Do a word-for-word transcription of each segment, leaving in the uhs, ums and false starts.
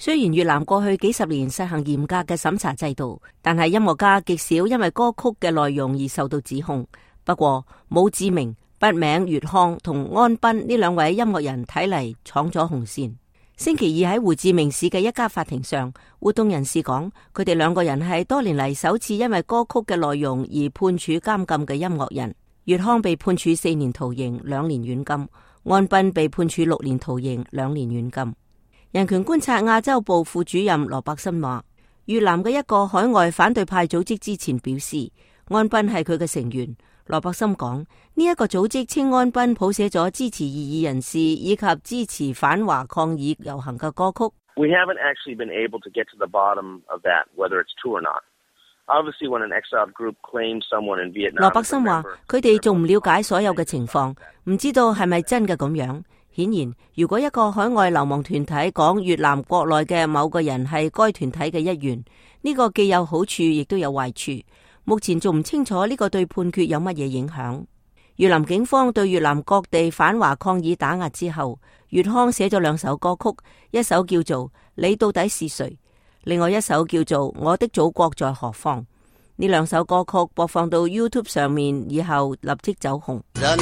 雖然越南過去幾十年實行嚴格嘅審查制度，但係音樂家極少因為歌曲嘅內容而受到指控。不過，武志明、筆名乙康同安斌呢兩位音樂人睇嚟闖咗紅線。星期二喺胡志明市嘅一家法庭上，活動人士講，佢哋兩個人係多年嚟首次因為歌曲嘅內容而判處監禁嘅音樂人。乙康被判處四年徒刑、兩年軟禁；安斌被判處六年徒刑、兩年軟禁。人權觀察亞洲部副主任羅伯森話，越南嘅一個海外反對派組織之前表示，安斌係佢嘅成員。羅伯森講，呢一個組織稱安斌譜寫咗支持異議人士以及支持反華抗議遊行嘅歌曲。 We haven't actually been able to get to the bottom of that, whether it's true or not. Obviously, when an exiled group claims someone in Vietnam， 羅伯森話，佢哋仲唔了解所有嘅情況，唔知道係咪真嘅咁樣。顯然，如果一個海外流亡團體講越南國內嘅某個人係該團體嘅一員，呢個既有好處，亦都有壞處。目前仲唔清楚呢個對判決有乜嘢影響。越南警方對越南各地反華抗議打壓之後，乙康寫咗兩首歌曲，一首叫做《你到底是誰》，另外一首叫做《我的祖國在何方》。呢兩首歌曲播放到 YouTube 上面以後，立即走紅。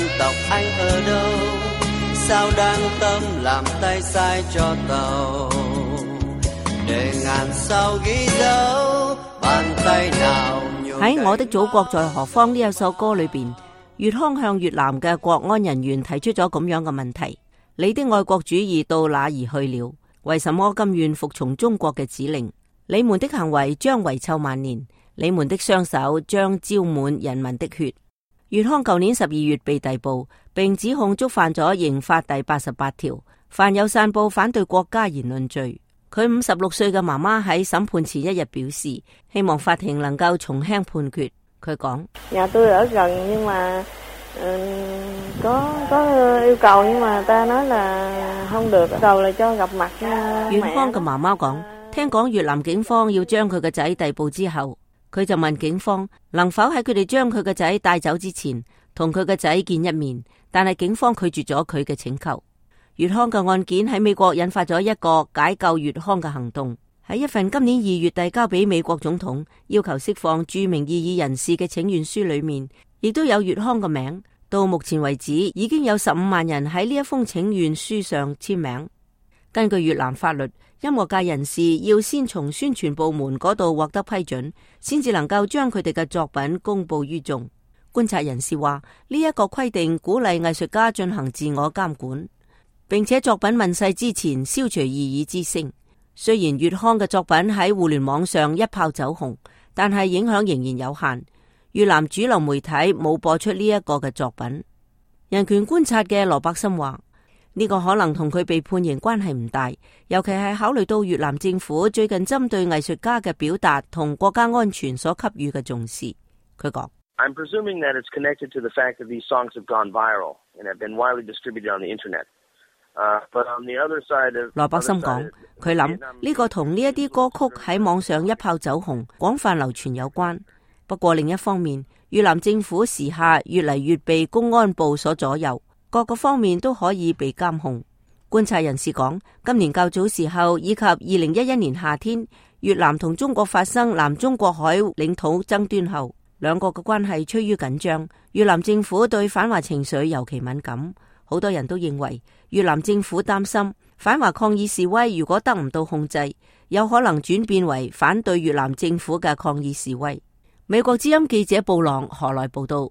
喺我的祖國在何方呢一首歌裏邊，乙康向越南嘅國安人員提出咗咁樣嘅問題：你的愛國主義到哪兒去了？為什麼甘願服從中國嘅指令？你們的行為將遺臭萬年，你們的雙手將沾滿人民的血。乙康舊年十二月被逮捕，並指控觸犯咗刑法第八十八條，犯有散布反對國家言論罪。佢五十六歲嘅媽媽喺審判前一日表示，希望法庭能夠從輕判決。佢講： nhà tôi ở gần nhưng mà có có yêu cầu nhưng mà ta nói là không được，đầu là cho gặp mặt。 乙康嘅媽媽講，聽講越南警方要將佢嘅仔逮捕之後，佢就問警方能否喺佢哋將佢嘅仔帶走之前，同佢嘅仔見一面，但係警方拒絕咗佢嘅請求。乙康嘅案件喺美國引發咗一個解救乙康嘅行動。喺一份今年二月遞交俾美國總統要求釋放著名異議人士嘅請願書裏面，亦都有乙康嘅名。到目前為止，已經有十五萬人喺呢一封請願書上簽名。根據越南法律，音樂界人士要先從宣傳部門嗰度獲得批准，先至能夠將佢哋嘅作品公布於眾。觀察人士話，呢一個規定鼓勵藝術家進行自我監管，並且作品問世之前消除異議之聲。雖然乙康嘅作品喺互聯網上一炮走紅，但係影響仍然有限。越南主流媒體冇播出呢一個嘅作品。人權觀察嘅羅伯森話，呢個可能同佢被判刑關係唔大，尤其係考慮到越南政府最近針對藝術家嘅表達同國家安全所給予嘅重視。佢講 ：I'm presuming that it's connected to the fact that these songs have gone viral and have been widely distributed on the internet. 羅伯森講，佢諗呢個同呢一啲歌曲喺網上一炮走紅、廣泛流傳有關。不過另一方面，越南政府時下越嚟越被公安部所左右，各個方面都可以被監控。觀察人士講，今年較早時候以及二零一一年夏天，越南同中國發生南中國海領土爭端後，兩國嘅關係趨於緊張。越南政府對反華情緒尤其敏感。好多人都認為越南政府擔心反華抗議示威如果得唔到控制，有可能轉變為反對越南政府嘅抗議示威。美國之音記者布朗何來報道。